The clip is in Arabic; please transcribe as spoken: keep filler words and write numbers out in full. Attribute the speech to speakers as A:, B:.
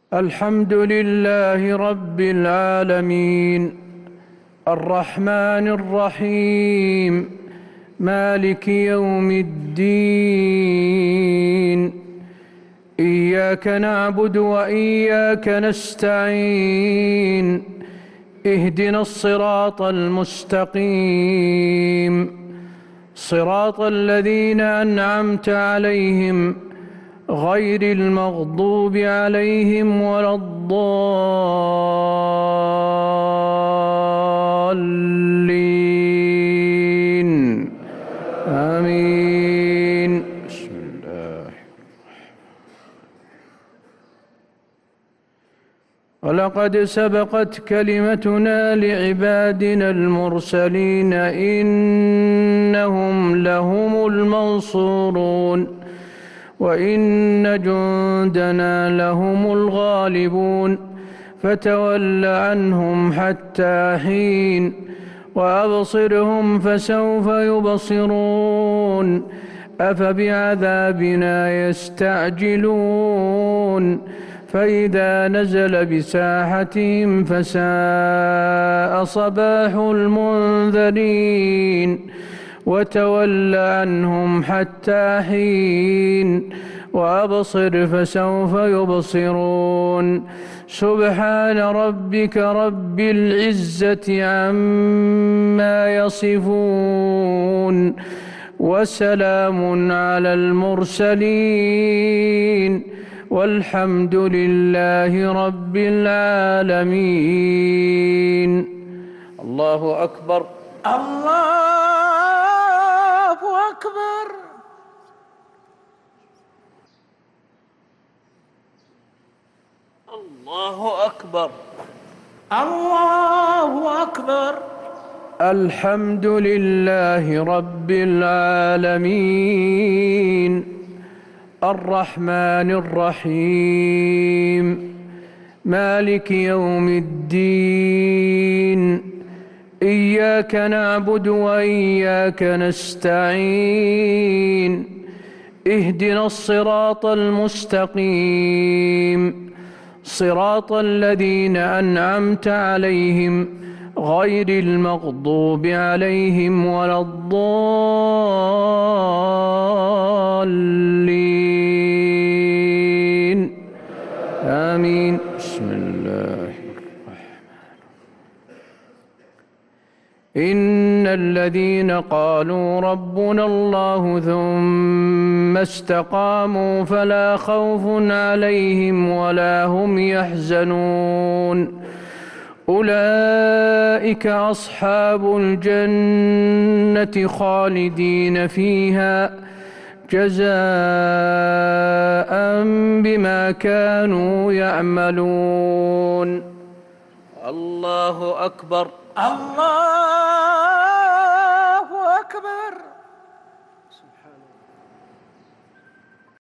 A: الحمد لله رب العالمين الرحمن الرحيم مالك يوم الدين إياك نعبد وإياك نستعين اهدنا الصراط المستقيم صراط الذين أنعمت عليهم غير المغضوب عليهم ولا الضالين آمين. بسم الله. ولقد سبقت كلمتنا لعبادنا المرسلين إنهم لهم المنصورون وإن جندنا لهم الغالبون فتول عنهم حتى حين وأبصرهم فسوف يبصرون أفبعذابنا يستعجلون فإذا نزل بساحتهم فساء صباح المنذرين وتول عنهم حتى حين وأبصر فسوف يبصرون سبحان ربك رب العزة عما يصفون وسلام على المرسلين والحمد لله رب العالمين. الله أكبر.
B: الله أكبر.
A: الله أكبر.
B: الله أكبر.
A: الحمد لله رب العالمين الرحمن الرحيم مالك يوم الدين إياك نعبد وإياك نستعين اهدنا الصراط المستقيم صراط الذين أنعمت عليهم غير المغضوب عليهم ولا الضالين آمين. بسم الله. إن الذين قالوا ربنا الله ثم استقاموا فلا خوف عليهم ولا هم يحزنون أولئك أصحاب الجنة خالدين فيها جزاء بما كانوا يعملون. الله أكبر.
B: الله أكبر.